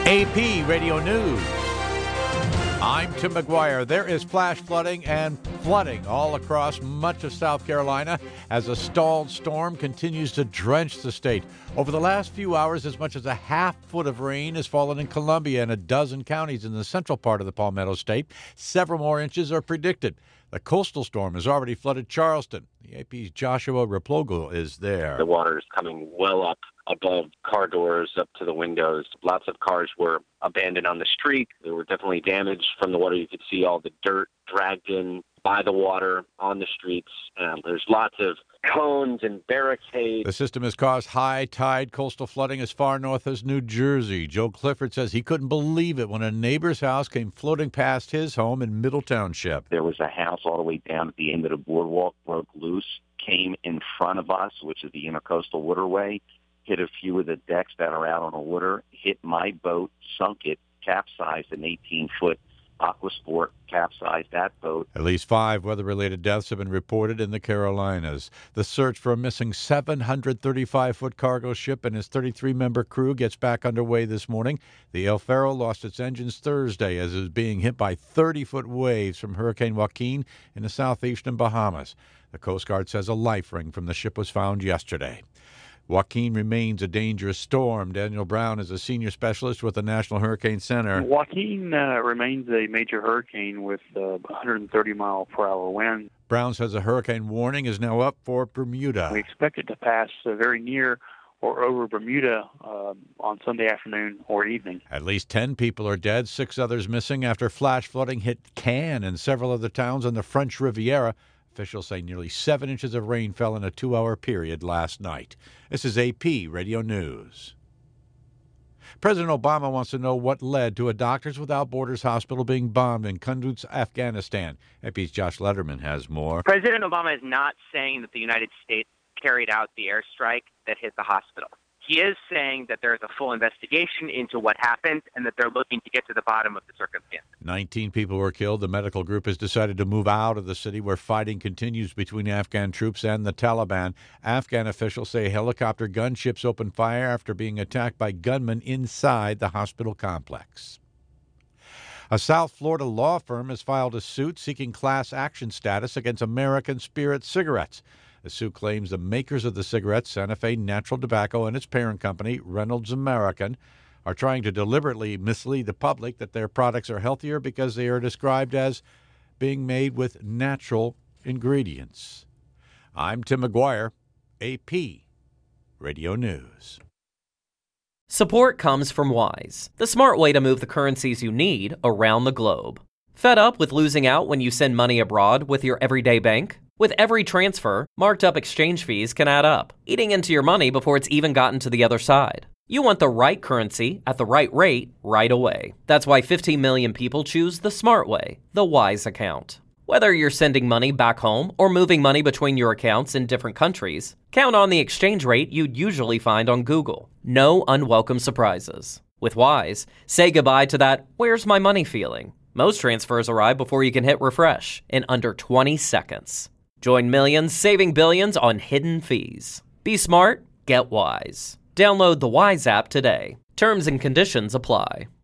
AP Radio News. I'm Tim McGuire. There is flash flooding and flooding all across much of South Carolina as a stalled storm continues to drench the state. Over the last few hours, as much as a half foot of rain has fallen in Columbia and a dozen counties in the central part of the Palmetto State. Several more inches are predicted. The coastal storm has already flooded Charleston. The AP's Joshua Replogle is there. The water is coming well up above car doors, up to the windows. Lots of cars were abandoned on the street. There were definitely damage from the water. You could see all the dirt dragged in by the water on the streets. There's lots of cones and barricades. The system has caused high tide coastal flooding as far north as New Jersey. Joe Clifford says he couldn't believe it when a neighbor's house came floating past his home in Middle Township. There was a house all the way down at the end of the boardwalk, broke loose, came in front of us, which is the Intercoastal Waterway, hit a few of the decks that are out on the water, hit my boat, sunk it, capsized an 18-foot Aquasport, capsized that boat. At least 5 weather-related deaths have been reported in the Carolinas. The search for a missing 735-foot cargo ship and its 33-member crew gets back underway this morning. The El Faro lost its engines Thursday as it was being hit by 30-foot waves from Hurricane Joaquin in the southeastern Bahamas. The Coast Guard says a life ring from the ship was found yesterday. Joaquin remains a dangerous storm. Daniel Brown is a senior specialist with the National Hurricane Center. Joaquin remains a major hurricane with 130-mile-per-hour winds. Brown says a hurricane warning is now up for Bermuda. We expect it to pass very near or over Bermuda on Sunday afternoon or evening. At least 10 people are dead, 6 others missing after flash flooding hit Cannes and several other towns on the French Riviera. Officials say nearly 7 inches of rain fell in a 2-hour period last night. This is AP Radio News. President Obama wants to know what led to a Doctors Without Borders hospital being bombed in Kunduz, Afghanistan. AP's Josh Letterman has more. President Obama is not saying that the United States carried out the airstrike that hit the hospital. He is saying that there is a full investigation into what happened and that they're looking to get to the bottom of the circumstances. 19 people were killed. The medical group has decided to move out of the city where fighting continues between Afghan troops and the Taliban. Afghan officials say helicopter gunships opened fire after being attacked by gunmen inside the hospital complex. A South Florida law firm has filed a suit seeking class action status against American Spirit cigarettes. The suit claims the makers of the cigarettes, Santa Fe Natural Tobacco and its parent company, Reynolds American, are trying to deliberately mislead the public that their products are healthier because they are described as being made with natural ingredients. I'm Tim McGuire, AP Radio News. Support comes from Wise, the smart way to move the currencies you need around the globe. Fed up with losing out when you send money abroad with your everyday bank? With every transfer, marked up exchange fees can add up, eating into your money before it's even gotten to the other side. You want the right currency at the right rate right away. That's why 15 million people choose the smart way, the Wise account. Whether you're sending money back home or moving money between your accounts in different countries, count on the exchange rate you'd usually find on Google. No unwelcome surprises. With Wise, say goodbye to that "where's my money" feeling. Most transfers arrive before you can hit refresh in under 20 seconds. Join millions saving billions on hidden fees. Be smart, get Wise. Download the Wise app today. Terms and conditions apply.